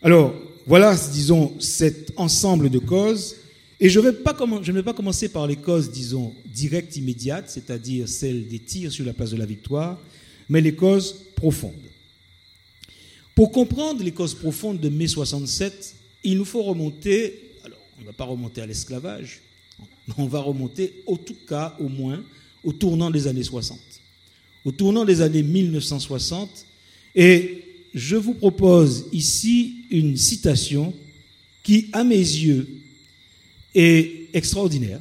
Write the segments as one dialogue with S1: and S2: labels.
S1: Alors, voilà, disons, cet ensemble de causes. Et je ne vais pas commencer par les causes, disons, directes, immédiates, c'est-à-dire celles des tirs sur la place de la Victoire, mais les causes profondes. Pour comprendre les causes profondes de mai 67, il nous faut remonter, alors on ne va pas remonter à l'esclavage, on va remonter, en tout cas, au moins, au tournant des années 60. Au tournant des années 1960, et je vous propose ici une citation qui, à mes yeux, est extraordinaire.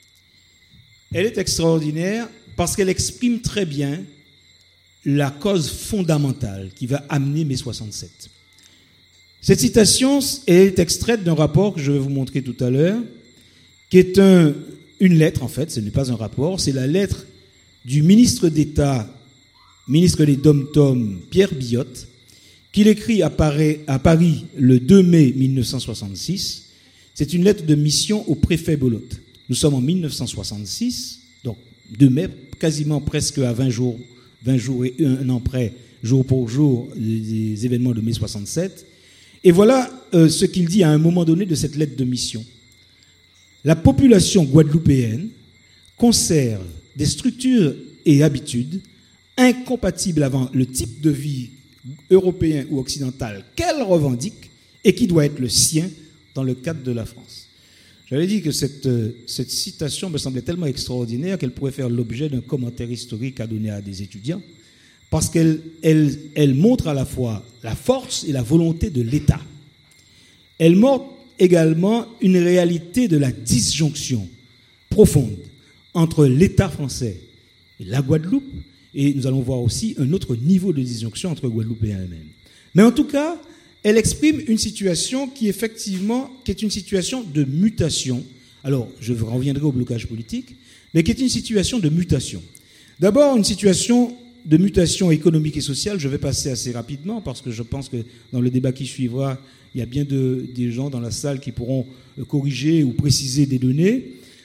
S1: Elle est extraordinaire parce qu'elle exprime très bien la cause fondamentale qui va amener mai 67. Cette citation est extraite d'un rapport que je vais vous montrer tout à l'heure, qui est une lettre, en fait, ce n'est pas un rapport, c'est la lettre du ministre d'État, ministre des Dom-Tom, Pierre Billotte, qu'il écrit à Paris le 2 mai 1966. C'est une lettre de mission au préfet Belote. Nous sommes en 1966, donc 2 mai, quasiment presque à 20 jours et un an près, jour pour jour, des événements de mai 67. Et voilà ce qu'il dit à un moment donné de cette lettre de mission. La population guadeloupéenne conserve des structures et habitudes incompatibles avec le type de vie européen ou occidental qu'elle revendique et qui doit être le sien dans le cadre de la France. J'avais dit que cette citation me semblait tellement extraordinaire qu'elle pourrait faire l'objet d'un commentaire historique à donner à des étudiants, parce qu'elle montre à la fois la force et la volonté de l'État. Elle montre également une réalité de la disjonction profonde entre l'État français et la Guadeloupe, et nous allons voir aussi un autre niveau de disjonction entre Guadeloupe et elle-même. Mais en tout cas, elle exprime une situation qui est une situation de mutation. Alors, je reviendrai au blocage politique, mais qui est une situation de mutation. D'abord, une situation de mutation économique et sociale. Je vais passer assez rapidement parce que je pense que dans le débat qui suivra, il y a bien des gens dans la salle qui pourront corriger ou préciser des données.